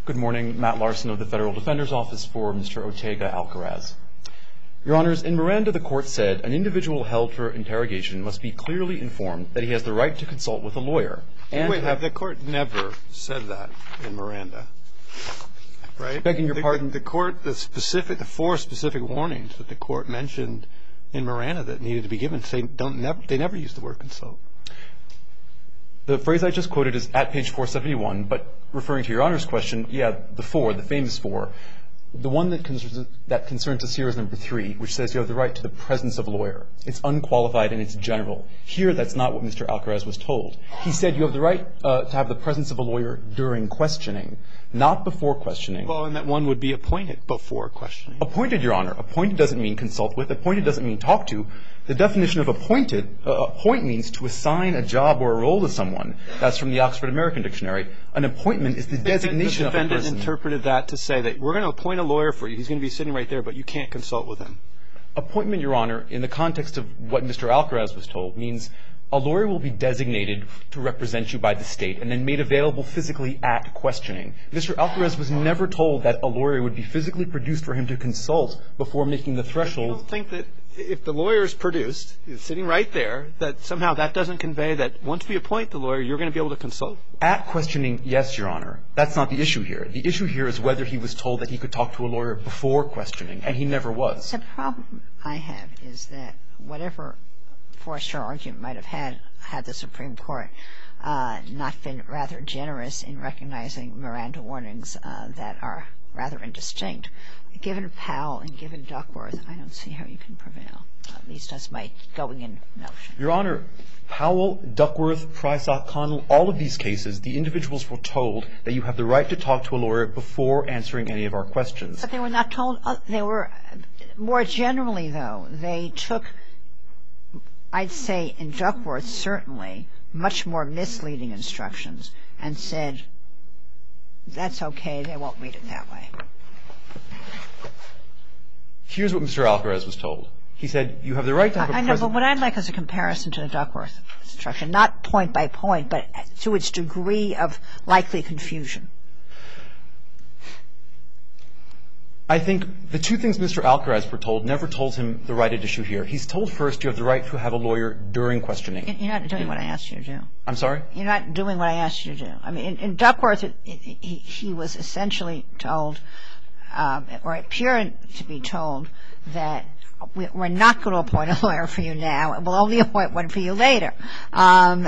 Good morning. Matt Larson of the Federal Defender's Office for Mr. Ortega-Alcaraz. Your Honors, in Miranda, the Court said an individual held for interrogation must be clearly informed that he has the right to consult with a lawyer. And the Court never said that in Miranda, right? Begging your pardon? The four specific warnings that the Court mentioned in Miranda that needed to be given, they never used the word consult. The phrase I just quoted is at page 471, but referring to Your Honor's question, the famous four. The one that concerns us here is number 3, which says you have the right to the presence of a lawyer. It's unqualified and it's general. Here, that's not what Mr. Alcaraz was told. He said you have the right to have the presence of a lawyer during questioning, not before questioning. Well, and that one would be appointed before questioning. Appointed, Your Honor. Appointed doesn't mean consult with. Appointed doesn't mean talk to. The definition of appoint means to assign a job or a role to someone. That's from the Oxford American Dictionary. An appointment is the designation of a person. The defendant interpreted that to say that we're going to appoint a lawyer for you. He's going to be sitting right there, but you can't consult with him. Appointment, Your Honor, in the context of what Mr. Alcaraz was told, means a lawyer will be designated to represent you by the state and then made available physically at questioning. Mr. Alcaraz was never told that a lawyer would be physically produced for him to consult before making the threshold. You don't think that if the lawyer is produced, he's sitting right there, that somehow that doesn't convey that once we appoint the lawyer, you're going to be able to consult? At questioning, yes, Your Honor. That's not the issue here. The issue here is whether he was told that he could talk to a lawyer before questioning, and he never was. The problem I have is that whatever Forrester argument might have had the Supreme Court not been rather generous in recognizing Miranda warnings that are rather indistinct. Given Powell and given Duckworth, I don't see how you can prevail, at least as my going-in notion. Your Honor, Powell, Duckworth, Prysock, Connell, all of these cases, the individuals were told that you have the right to talk to a lawyer before answering any of our questions. But they were not told. They were more generally, though, they took, I'd say in Duckworth certainly, much more misleading instructions and said, that's okay, they won't read it that way. Here's what Mr. Alcaraz was told. He said, you have the right to have a present. I know, but what I'd like is a comparison to the Duckworth instruction, not point by point, but to its degree of likely confusion. I think the two things Mr. Alcaraz were told never told him the right at issue here. He's told first you have the right to have a lawyer during questioning. You're not doing what I asked you to do. I'm sorry? You're not doing what I asked you to do. I mean, in Duckworth, he was essentially told, or appeared to be told, that we're not going to appoint a lawyer for you now, and we'll only appoint one for you later, and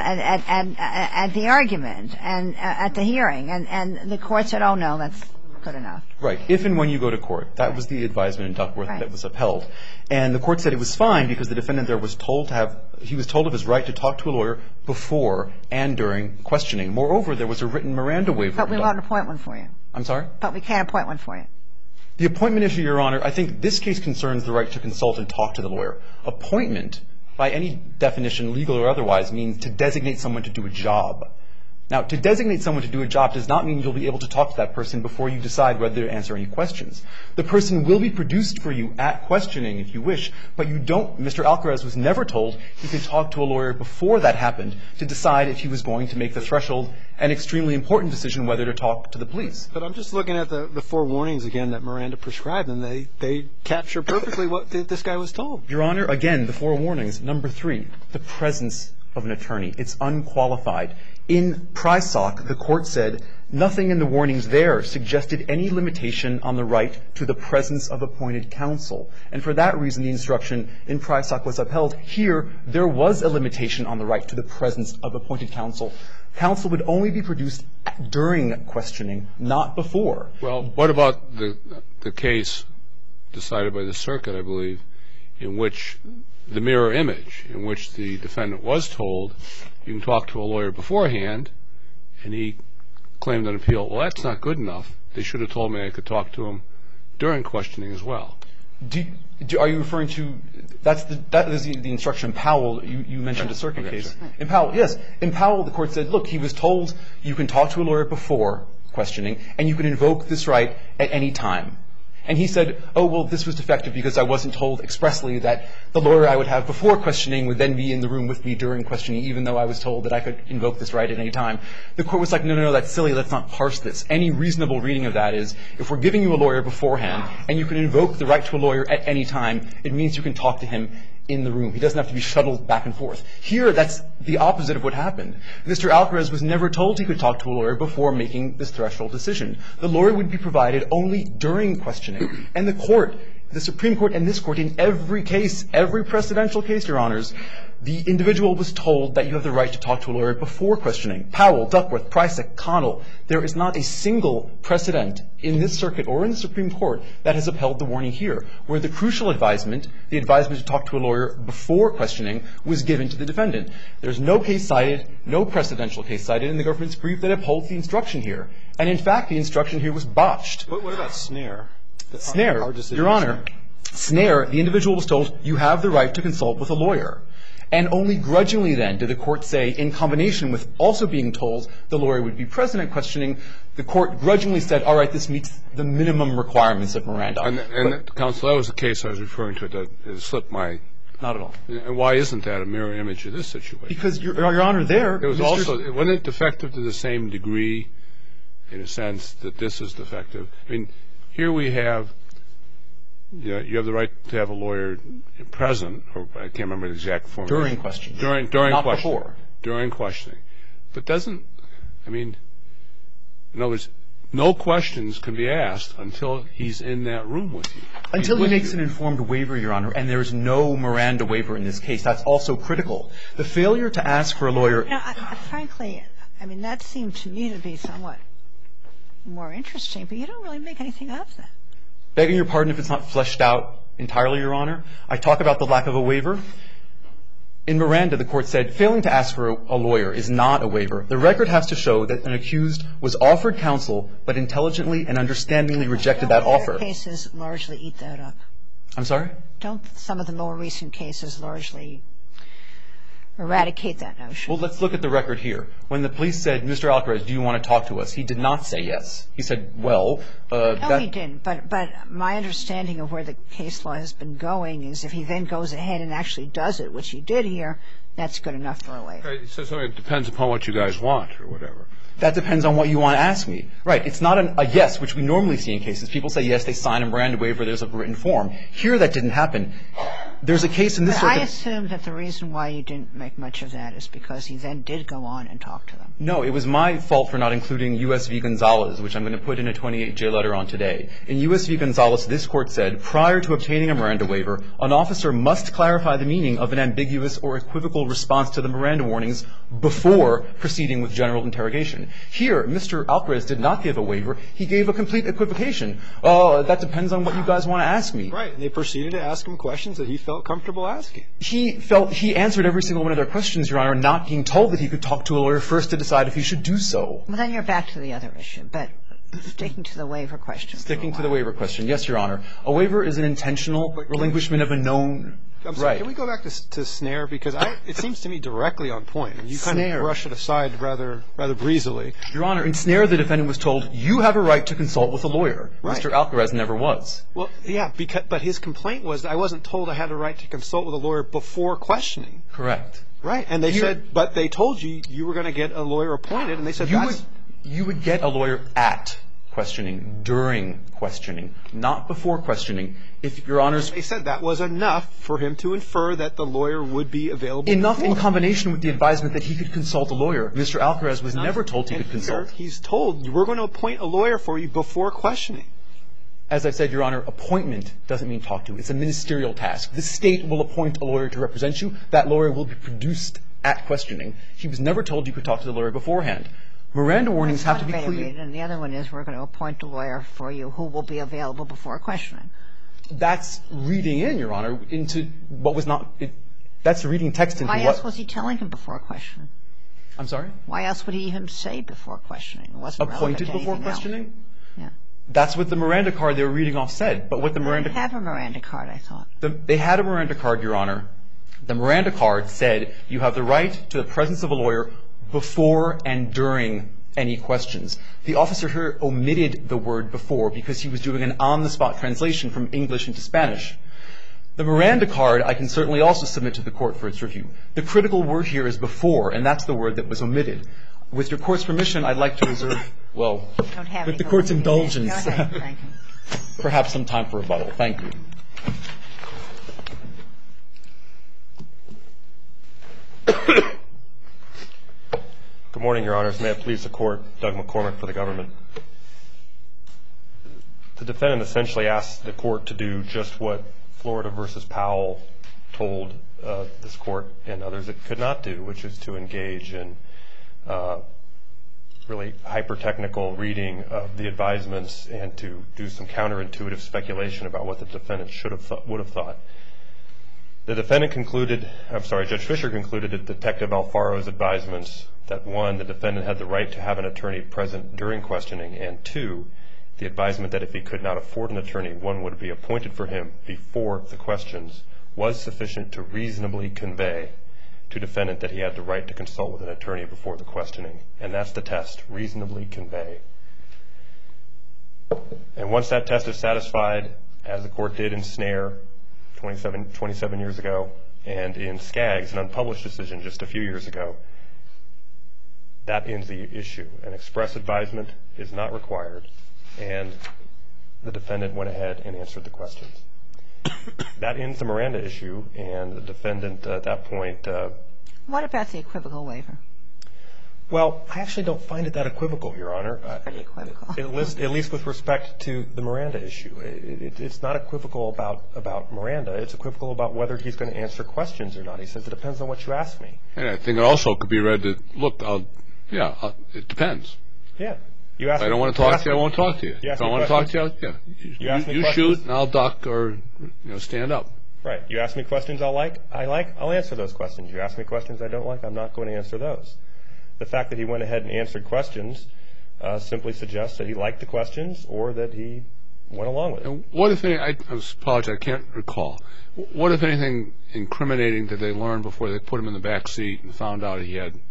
at the argument, and at the hearing. And the court said, oh, no, that's good enough. Right. If and when you go to court. That was the advisement in Duckworth that was upheld. And the court said it was fine because the defendant there was told to have, he was told of his right to talk to a lawyer before and during questioning. Moreover, there was a written Miranda waiver. But we won't appoint one for you. I'm sorry? But we can't appoint one for you. The appointment issue, Your Honor, I think this case concerns the right to consult and talk to the lawyer. Appointment, by any definition, legal or otherwise, means to designate someone to do a job. Now, to designate someone to do a job does not mean you'll be able to talk to that person before you decide whether to answer any questions. The person will be produced for you at questioning if you wish, but you don't, Mr. Alcaraz was never told he could talk to a lawyer before that happened to decide if he was going to make the threshold an extremely important decision whether to talk to the police. But I'm just looking at the four warnings again that Miranda prescribed, and they capture perfectly what this guy was told. Your Honor, again, the four warnings. Number 3, the presence of an attorney. It's unqualified. In Prysock, the court said nothing in the warnings there suggested any limitation on the right to the presence of appointed counsel. And for that reason, the instruction in Prysock was upheld. Here, there was a limitation on the right to the presence of appointed counsel. Counsel would only be produced during questioning, not before. Well, what about the case decided by the circuit, I believe, in which the mirror image, in which the defendant was told you can talk to a lawyer beforehand, and he claimed on appeal, well, that's not good enough. They should have told me I could talk to him during questioning as well. Are you referring to that is the instruction in Powell? You mentioned a circuit case. Sure. In Powell, yes. In Powell, the court said, look, he was told you can talk to a lawyer before questioning, and you can invoke this right at any time. And he said, oh, well, this was defective because I wasn't told expressly that the lawyer I would have before questioning would then be in the room with me during questioning, even though I was told that I could invoke this right at any time. The court was like, no, that's silly. Let's not parse this. Any reasonable reading of that is if we're giving you a lawyer beforehand and you can invoke the right to a lawyer at any time, it means you can talk to him in the room. He doesn't have to be shuttled back and forth. Here, that's the opposite of what happened. Mr. Alcaraz was never told he could talk to a lawyer before making this threshold decision. The lawyer would be provided only during questioning. And the court, the Supreme Court and this court, in every case, every precedential case, Your Honors, the individual was told that you have the right to talk to a lawyer before questioning. Powell, Duckworth, Prysak, Connell. There is not a single precedent in this circuit or in the Supreme Court that has upheld the warning here, where the crucial advisement, the advisement to talk to a lawyer before questioning, was given to the defendant. There's no case cited, no precedential case cited in the government's brief that upholds the instruction here. And in fact, the instruction here was botched. What about Snare? Snare, Your Honor, Snare, the individual was told, you have the right to consult with a lawyer. And only grudgingly then did the court say, in combination with also being told the lawyer would be present at questioning, the court grudgingly said, all right, this meets the minimum requirements of Miranda. And counsel, that was the case I was referring to that slipped my... Not at all. And why isn't that a mirror image of this situation? Because, Your Honor, there... It was also... Wasn't it defective to the same degree, in a sense, that this is defective? I mean, here we have... You have the right to have a lawyer present, or I can't remember the exact form. During questioning. During Not questioning. before. During questioning. But doesn't... I mean, in other words, no questions can be asked until he's in that room with you. Until he makes an informed waiver, Your Honor, and there's no Miranda waiver in this case. That's also critical. The failure to ask for a lawyer... Frankly, I mean, that seemed to me to be somewhat more interesting, but you don't really make anything of that. Begging your pardon if it's not fleshed out entirely, Your Honor. I talk about the lack of a waiver. In Miranda, the court said, failing to ask for a lawyer is not a waiver. The record has to show that an accused was offered counsel, but intelligently and understandingly rejected that offer. Don't other cases largely eat that up? I'm sorry? Don't some of the more recent cases largely eradicate that notion? Well, let's look at the record here. When the police said, Mr. Alcaraz, do you want to talk to us? He did not say yes. He said, well... No, he didn't. But my understanding of where the case law has been going is if he then goes ahead and actually does it, which he did here, that's good enough for a waiver. So it depends upon what you guys want or whatever. That depends on what you want to ask me. Right. It's not a yes, which we normally see in cases. People say yes, they sign a Miranda waiver, there's a written form. Here, that didn't happen. There's a case in this circuit... But I assume that the reason why you didn't make much of that is because he then did go on and talk to them. No, it was my fault for not including U.S. v. Gonzalez, which I'm going to put in a 28-J letter on today. In U.S. v. Gonzalez, this court said, prior to obtaining a Miranda waiver, an officer must clarify the meaning of an ambiguous or equivocal response to the Miranda warnings before proceeding with general interrogation. Here, Mr. Alcaraz did not give a waiver. He gave a complete equivocation. That depends on what you guys want to ask me. Right. And they proceeded to ask him questions that he felt comfortable asking. He answered every single one of their questions, Your Honor, not being told that he could talk to a lawyer first to decide if he should do so. Well, then you're back to the other issue, but sticking to the waiver question. Sticking to the waiver question. Yes, Your Honor. A waiver is an intentional relinquishment of a known I'm sorry, right. Can we go back to Snare? Because it seems to me directly on point. And you kind of brush it aside rather breezily. Your Honor, in Snare, the defendant was told, you have a right to consult with a lawyer. Right. Mr. Alcaraz never was. Well, yeah, but his complaint was, I wasn't told I had a right to consult with a lawyer before questioning. Correct. Right. And they said, but they told you were going to get a lawyer appointed, and they said you would get a lawyer at questioning, during questioning, not before questioning. If Your Honor's... They said that was enough for him to infer that the lawyer would be available. Enough in combination with the advisement that he could consult a lawyer. Mr. Alcaraz was never told he could consult. He's told, we're going to appoint a lawyer for you before questioning. As I said, Your Honor, appointment doesn't mean talk to. It's a ministerial task. The state will appoint a lawyer to represent you. That lawyer will be produced at questioning. He was never told you could talk to the lawyer beforehand. Miranda warnings have to be clear. And the other one is we're going to appoint a lawyer for you who will be available before questioning. That's reading in, Your Honor, into what was not... That's reading text into what... Why else was he telling him before questioning? I'm sorry? Why else would he even say before questioning? It wasn't appointed before questioning? Yeah. That's what the Miranda card they were reading off said. But what the Miranda... They have a Miranda card, I thought. They had a Miranda card, Your Honor. The Miranda card said you have the right to the presence of a lawyer before and during any questions. The officer here omitted the word before because he was doing an on-the-spot translation from English into Spanish. The Miranda card I can certainly also submit to the court for its review. The critical word here is before, and that's the word that was omitted. With your court's permission, I'd like to reserve, well, with the court's indulgence, perhaps some time for rebuttal. Thank you. Good morning, Your Honors. May it please the Court, Doug McCormick for the government. The defendant essentially asked the court to do just what Florida v. Powell told this court and others it could not do, which is to engage in really hyper-technical reading of the advisements and to do some counterintuitive speculation about what the defendant would have thought. The defendant concluded, Judge Fisher concluded that Detective Alfaro's advisements that, one, the defendant had the right to have an attorney present during questioning, and two, the advisement that if he could not afford an attorney, one would be appointed for him before the questions, was sufficient to reasonably convey to defendant that he had the right to consult with an attorney before the questioning. And that's the test, reasonably convey. And once that test is satisfied, as the court did in Snare 27 years ago, and in Skaggs, an unpublished decision just a few years ago, that ends the issue. An express advisement is not required, and the defendant went ahead and answered the questions. That ends the Miranda issue, and the defendant at that point... What about the equivocal waiver? Well, I actually don't find it that equivocal, Your Honor. Pretty equivocal. At least with respect to the Miranda issue. It's not equivocal about Miranda. It's equivocal about whether he's going to answer questions or not. He says, it depends on what you ask me. And I think it also could be read that, look, it depends. Yeah. If I don't want to talk to you, I won't talk to you. If I want to talk to you, you shoot, and I'll duck or stand up. Right. You ask me questions I'll answer those questions. You ask me questions I don't like, I'm not going to answer those. The fact that he went ahead and answered questions simply suggests that he liked the questions or that he went along with it. And what if anything, I apologize, I can't recall. What if anything incriminating did they learn before they put him in the back seat and found out he had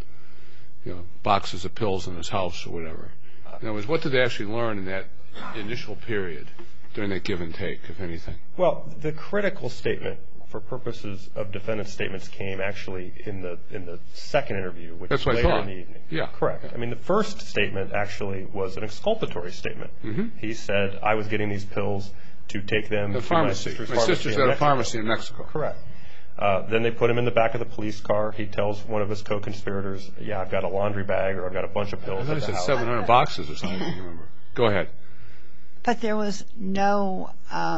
boxes of pills in his house or whatever? In other words, what did they actually learn in that initial period during that give and take, if anything? Well, the critical statement for purposes of defendant's statements came actually in the second interview, which was later in the evening. Yeah. Correct. I mean, the first statement actually was an exculpatory statement. Mm-hmm. He said, I was getting these pills to take them to my sister's pharmacy. My sister's got a pharmacy in Mexico. Correct. Then they put him in the back of the police car. He tells one of his co-conspirators, I've got a laundry bag or I've got a bunch of pills. I thought he said 700 boxes or something. I don't remember. Go ahead. But there was no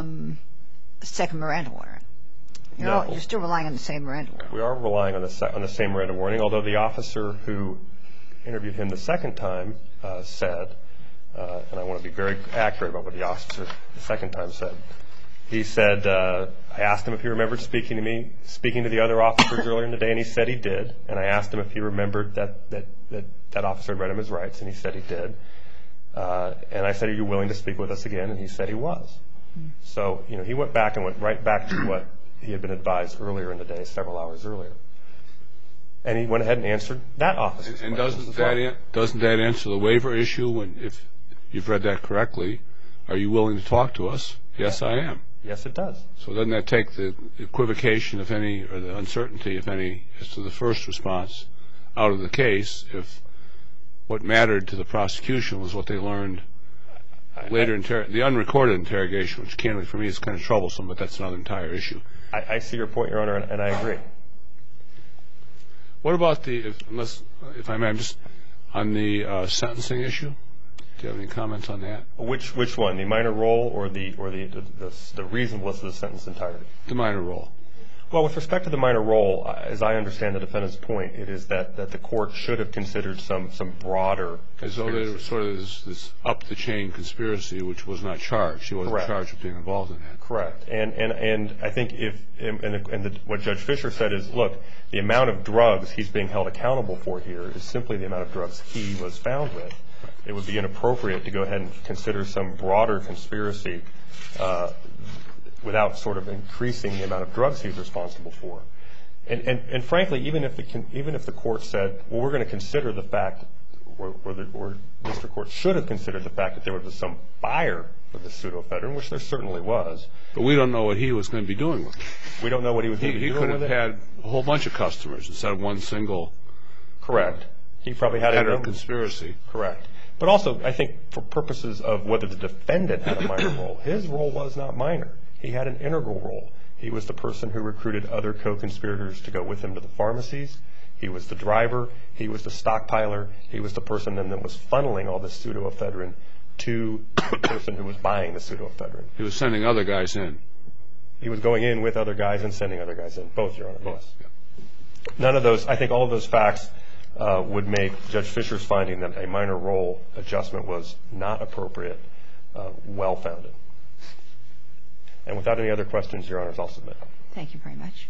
second Miranda warning. No. You're still relying on the same Miranda warning. We are relying on the same Miranda warning, although the officer who interviewed him the second time said, and I want to be very accurate about what the officer the second time said. He said, I asked him if he remembered speaking to the other officers earlier in the day, and he said he did. And I asked him if he remembered that officer had read him his rights, and he said he did. And I said, are you willing to speak with us again? And he said he was. So, he went back and went right back to what he had been advised earlier in the day, several hours earlier. And he went ahead and answered that officer's And question. doesn't that answer the waiver issue? If you've read that correctly, are you willing to talk to us? Yes, I am. Yes, it does. So doesn't that take the equivocation, if any, or the uncertainty, if any, as to the first response out of the case, if what mattered to the prosecution was what they learned later, the unrecorded interrogation, which candidly for me is kind of troublesome, but that's another entire issue. I see your point, Your Honor, and I agree. What about if I may, I'm just on the sentencing issue? Do you have any comments on that? Which one, the minor role or the reasonableness of the sentence entirety? The minor role. Well, with respect to the minor role, as I understand the defendant's point, it is that the court should have considered some broader conspiracy. As though there was sort of this up-the-chain conspiracy which was not charged. He wasn't charged with being involved in that. Correct. And I think what Judge Fisher said is, look, the amount of drugs he's being held accountable for here is simply the amount of drugs he was found with. It would be inappropriate to go ahead and consider some broader conspiracy without sort of increasing the amount of drugs he's responsible for. And frankly, even if the court said, well, we're going to consider the fact or district court should have considered the fact that there was some buyer of the pseudoephedrine, which there certainly was. But we don't know what he was going to be doing with it. We don't know what he was going to be doing with it. He could have had a whole bunch of customers instead of one single. Correct. He probably had a conspiracy. Correct. But also, I think for purposes of whether the defendant had a minor role, his role was not minor. He had an integral role. He was the person who recruited other co-conspirators to go with him to the pharmacies. He was the driver. He was the stockpiler. He was the person then that was funneling all this pseudoephedrine to the person who was buying the pseudoephedrine. He was sending other guys in. He was going in with other guys and sending other guys in. Both, Your Honor. Both. Yes. Yeah. None of those, I think all of those facts would make Judge Fisher's finding that a minor role adjustment was not appropriate well-founded. And without any other questions, Your Honors, I'll submit. Thank you very much.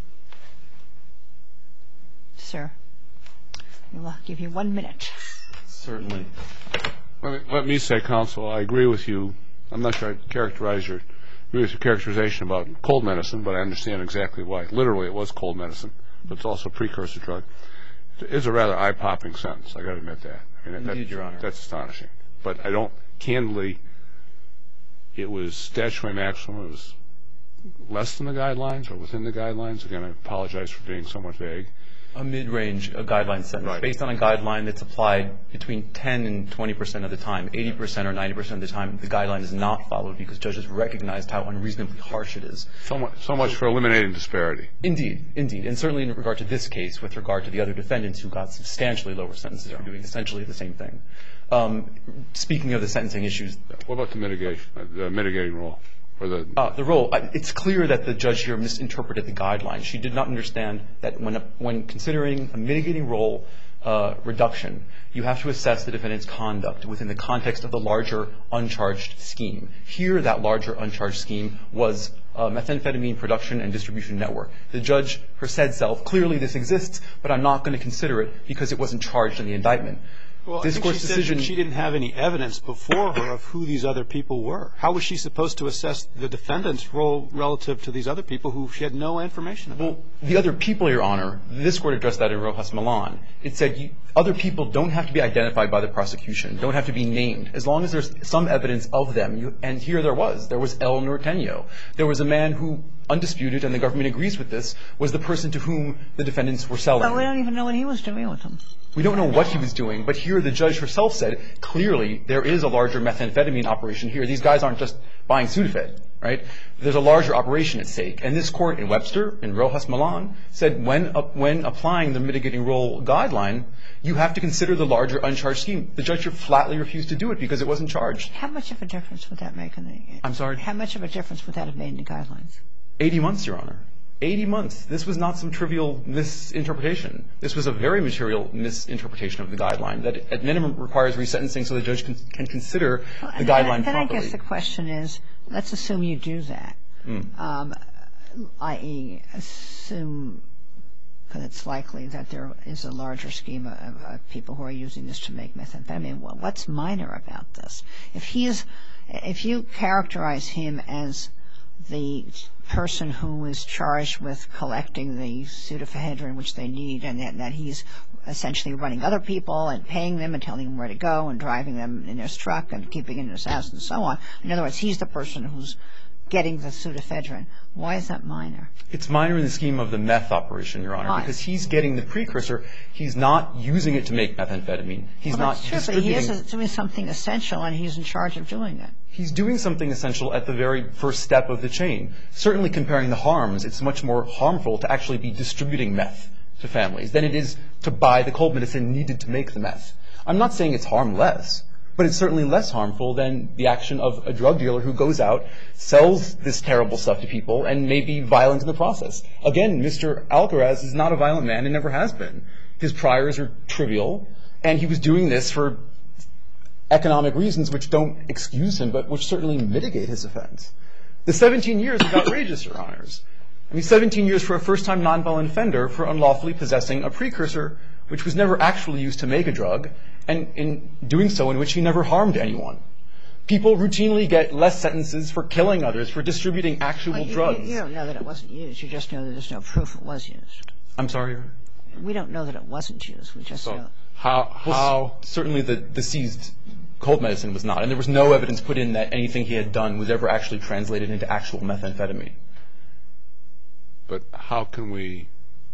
Sir, we will give you 1 minute. Certainly. Let me say, counsel, I agree with you. I'm not sure I agree with your characterization about cold medicine, but I understand exactly why. Literally, it was cold medicine, but it's also a precursor drug. It's a rather eye-popping sentence. I've got to admit that. Indeed, Your Honor. That's astonishing. But I don't, candidly, it was statutory maximum. It was less than the guidelines or within the guidelines. Again, I apologize for being somewhat vague. A mid-range guideline sentence, Right. Based on a guideline that's applied between 10 and 20% of the time. 80% or 90% of the time, the guideline is not followed because judges recognized how unreasonably harsh it is. So much for eliminating disparity. Indeed. And certainly in regard to this case, with regard to the other defendants who got substantially lower sentences for doing essentially the same thing. Speaking of the sentencing issues. What about the mitigating role? The role, it's clear that the judge here misinterpreted the guidelines. She did not understand that when considering a mitigating role reduction, you have to assess the defendant's conduct within the context of the larger uncharged scheme. Here, that larger uncharged scheme was a methamphetamine production and distribution network. The judge said self, clearly this exists, but I'm not going to consider it because it wasn't charged in the indictment. Well, I think she said she didn't have any evidence before her of who these other people were. How was she supposed to assess the defendant's role relative to these other people who she had no information about? Well, the other people, Your Honor, this Court addressed that in Rojas Milan. It said other people don't have to be identified by the prosecution, don't have to be named, as long as there's some evidence of them. And here there was. There was El Norteño. There was a man who, undisputed, and the government agrees with this, was the person to whom the defendants were selling. But we don't even know what he was doing with them. We don't know what he was doing, but here the judge herself said, clearly there is a larger methamphetamine operation here. These guys aren't just buying Sudafed, right? There's a larger operation at stake. And this Court in Webster, in Rojas Milan, said when applying the mitigating role guideline, you have to consider the larger uncharged scheme. The judge flatly refused to do it because it wasn't charged. How much of a difference would that make in the... I'm sorry? How much of a difference would that have made in the guidelines? 80 months, Your Honor. 80 months. This was not some trivial misinterpretation. This was a very material misinterpretation of the guideline that at minimum requires resentencing so the judge can consider the guideline properly. Then I guess the question is, let's assume you do that, i.e. assume that it's likely that there is a larger scheme of people who are using this to make methamphetamine. Well, what's minor about this? If you characterize him as the person who is charged with collecting the pseudoephedrine which they need, and that he's essentially running other people and paying them and telling them where to go and driving them in his truck and keeping it in his house and so on. In other words, he's the person who's getting the pseudoephedrine. Why is that minor? It's minor in the scheme of the meth operation, Your Honor. Why? Because he's getting the precursor. He's not using it to make methamphetamine. He's not distributing. But he is doing something essential, and he's in charge of doing it. He's doing something essential at the very first step of the chain. Certainly comparing the harms, it's much more harmful to actually be distributing meth to families than it is to buy the cold medicine needed to make the meth. I'm not saying it's harmless, but it's certainly less harmful than the action of a drug dealer who goes out, sells this terrible stuff to people, and may be violent in the process. Again, Mr. Alcaraz is not a violent man and never has been. His priors are trivial, and he was doing this for economic reasons which don't excuse him, but which certainly mitigate his offense. The 17 years is outrageous, Your Honors. I mean, 17 years for a first-time nonviolent offender for unlawfully possessing a precursor which was never actually used to make a drug, and in doing so in which he never harmed anyone. People routinely get less sentences for killing others, for distributing actual drugs. You don't know that it wasn't used. You just know that there's no proof it was used. I'm sorry, Your Honor? we don't know that it wasn't used. We just know. How certainly the seized cold medicine was not, and there was no evidence put in that anything he had done was ever actually translated into actual methamphetamine. But how can we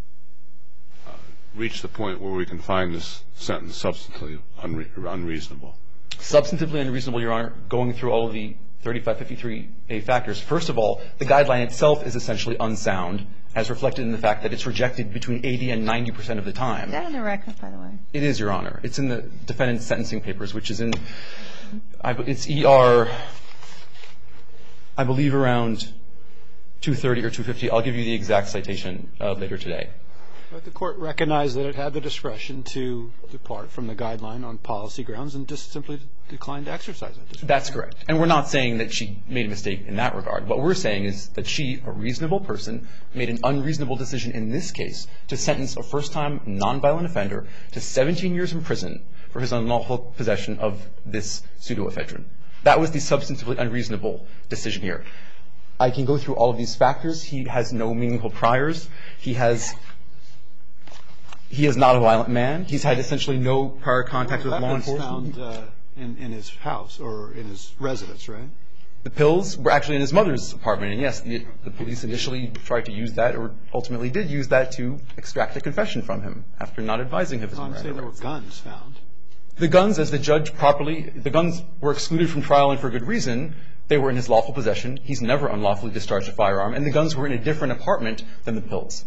reach the point where we can find this sentence substantively unreasonable? Substantively unreasonable, Your Honor, going through all of the 3553A factors. First of all, the guideline itself is essentially unsound, as reflected in the fact that it's rejected between 80 and 90% of the time. Is that in the record, by the way? It is, Your Honor. It's in the defendant's sentencing papers, which is in, it's ER, I believe, around 230 or 250. I'll give you the exact citation later today. But the court recognized that it had the discretion to depart from the guideline on policy grounds and just simply declined to exercise that discretion. That's correct. And we're not saying that she made a mistake in that regard. What we're saying is that she, a reasonable person, made an unreasonable decision in this case to sentence a first-time nonviolent offender to 17 years in prison for his unlawful possession of this pseudoephedrine. That was the substantively unreasonable decision here. I can go through all of these factors. He has no meaningful priors. He is not a violent man. He's had essentially no prior contact with law enforcement. Found in his house or in his residence, right? The pills were actually in his mother's apartment. And yes, the police initially tried to use that, or ultimately did use that, to extract a confession from him after not advising him of his Miranda rights. I'm saying there were guns found. The guns, as the judge properly, the guns were excluded from trial and for good reason. They were in his lawful possession. He's never unlawfully discharged a firearm. And the guns were in a different apartment than the pills.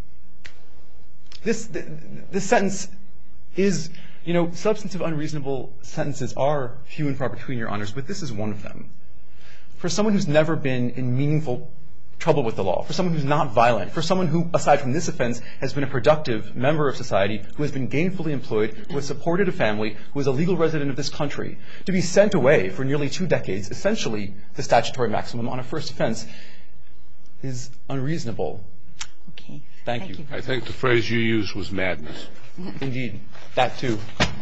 This sentence is, substantive unreasonable sentences are few and far between, Your Honors, but this is one of them. For someone who's never been in meaningful trouble with the law, for someone who's not violent, for someone who, aside from this offense, has been a productive member of society, who has been gainfully employed, who has supported a family, who is a legal resident of this country, to be sent away for nearly 2 decades, essentially the statutory maximum on a first offense, is unreasonable. Okay. Thank you. I think the phrase you used was madness. Indeed. That, too.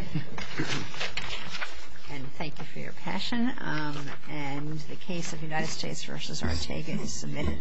And thank you for your passion. And the case of United States v. Ortega is submitted.